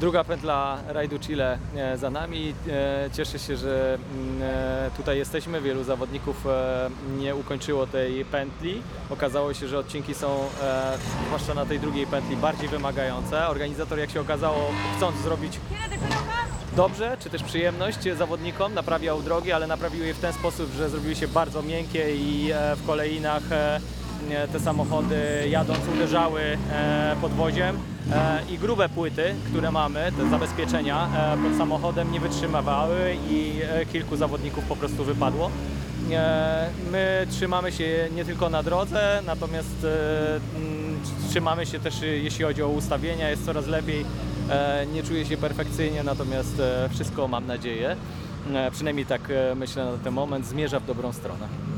Druga pętla rajdu Chile za nami. Cieszę się, że tutaj jesteśmy. Wielu zawodników nie ukończyło tej pętli. Okazało się, że odcinki są, zwłaszcza na tej drugiej pętli, bardziej wymagające. Organizator, jak się okazało, chcąc zrobić dobrze, czy też przyjemność zawodnikom, naprawiał drogi, ale naprawił je w ten sposób, że zrobiły się bardzo miękkie i w kolejnach te samochody jadąc uderzały podwoziem i grube płyty, które mamy, te zabezpieczenia pod samochodem nie wytrzymywały i kilku zawodników po prostu wypadło. My trzymamy się nie tylko na drodze, natomiast trzymamy się też, jeśli chodzi o ustawienia, jest coraz lepiej. Nie czuję się perfekcyjnie, natomiast wszystko, mam nadzieję, przynajmniej tak myślę na ten moment, zmierza w dobrą stronę.